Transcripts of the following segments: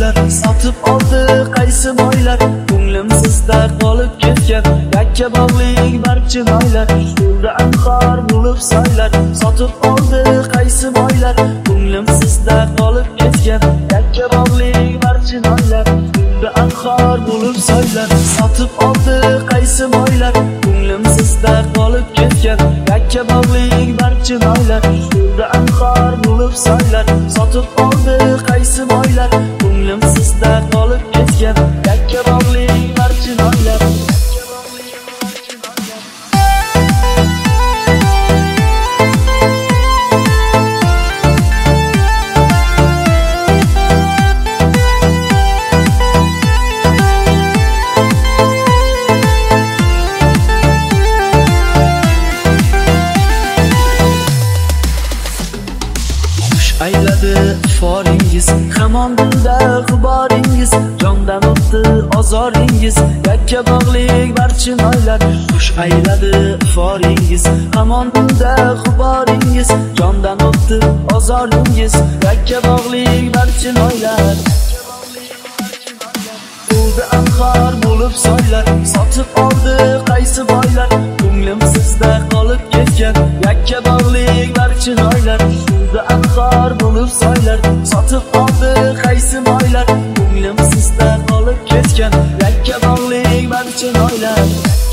soylar sotib oldi qaysi boylar, ko'nglim sizda qolib ketgan yakka bog'lik barcha noylar. To'ldi anhor bo'lib soylar sotib oldi qaysi boylar, ko'nglim sizda qolib ketgan yakka bog'lik barcha noylar. To'ldi anhor bo'lib soylar sotib oldi qaysi boylar, ko'nglim sizda qolib ketgan yakka bog'lik barcha noylar. To'ldi anhor bo'lib soylar sotib oldi qaysi boylar, ko'nglim sizda qolib ketgan yakka bog'lik barcha noylar. Ayladi foringiz, hamon dilda g'uboringiz, jondan o'tdi ozoringiz, yakka bog'lik barcha noylar. Xush ayladi foringiz, hamon dilda g'uboringiz, jondan o'tdi ozoringiz, yakka bog'lik barcha noylar. To'ldi anhor bo'lib soylar sotib oldi qaysi boylar, ko'nglim sizda qolib ketgan yakka bog'lik barcha noylar. To'ldi anhor bo'lib soylar sotib oldi qaysi boylar, ko'nglim sizda qolib ketgan yakka bog'lik barcha noylar.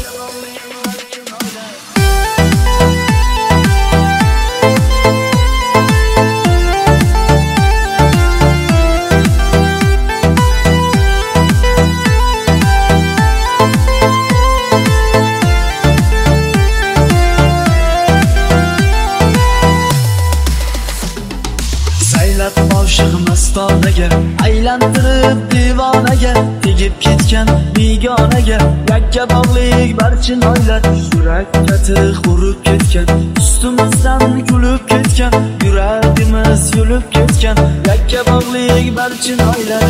Oshiq mastonaga, aylantirib divonaga, tegib ketgan begonaga, yakka bog'lik barcha noylar. Yurakka tig' urib ketgan, ustimizdan kulib ketgan, yuragimiz yulib ketgan yakka bog'lik barcha noylar.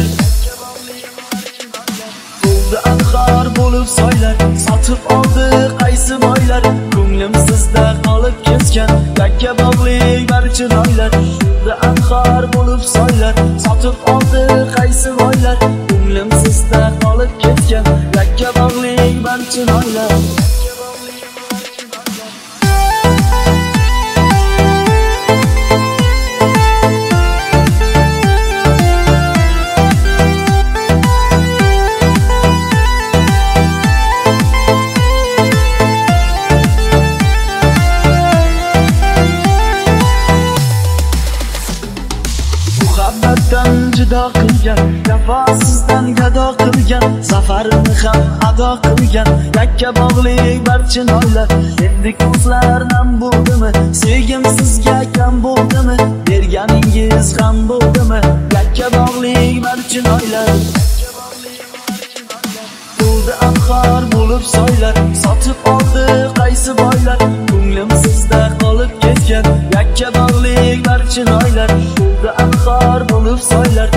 To'ldi anhor bo'lib soylar sotib oldi qaysi boylar, ko'nglim sizda qolib ketgan yakka bog'lik barcha noylar. To'ldi anhor bo'lib soylar sotib oldi qaysi boylar, ko'nglim sizda qolib ketgan yakka bog'lik barcha noylar. Muhabbatdan judo qilgan, vafosizdan gado qilgan, zafarini ham ado qilgan yakka bog'lik barcha noylar. Endi ko'zlar nam bo'ldimi, sevgim sizga kam bo'ldimi, berganingiz ham bo'ldimi yakka bog'lik barcha noylar. To'ldi anhor bo'lib soylar sotib oldi qaysi boylar, ko'nglim sizda qolib ketgan yakka bog'lik barcha noylar. To'ldi anhor bo'lib soylar